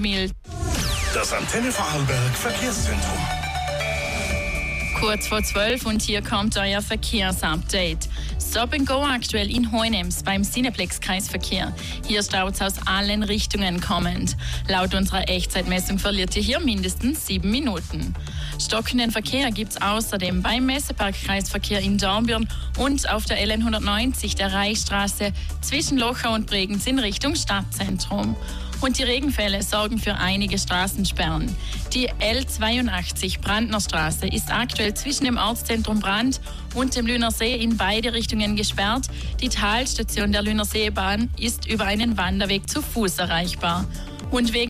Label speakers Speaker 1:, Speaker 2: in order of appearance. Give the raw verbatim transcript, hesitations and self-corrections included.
Speaker 1: mild.
Speaker 2: Das Antenne Vorarlberg Verkehrszentrum.
Speaker 1: Kurz vor zwölf und hier kommt euer Verkehrsupdate. Stop and Go aktuell in Heunems beim Cineplex-Kreisverkehr. Hier staut es aus allen Richtungen kommend. Laut unserer Echtzeitmessung verliert ihr hier mindestens sieben Minuten. Stockenden Verkehr gibt es außerdem beim Messepark-Kreisverkehr in Dornbirn und auf der L N hundertneunzig der Reichsstraße zwischen Lochau und Bregenz in Richtung Stadtzentrum. Und die Regenfälle sorgen für einige Straßensperren. Die L zweiundachtzig Brandner Straße ist aktuell zwischen dem Ortszentrum Brand und dem Lüner See in beide Richtungen gesperrt. Die Talstation der Lüner Seebahn ist über einen Wanderweg zu Fuß erreichbar. Und wegen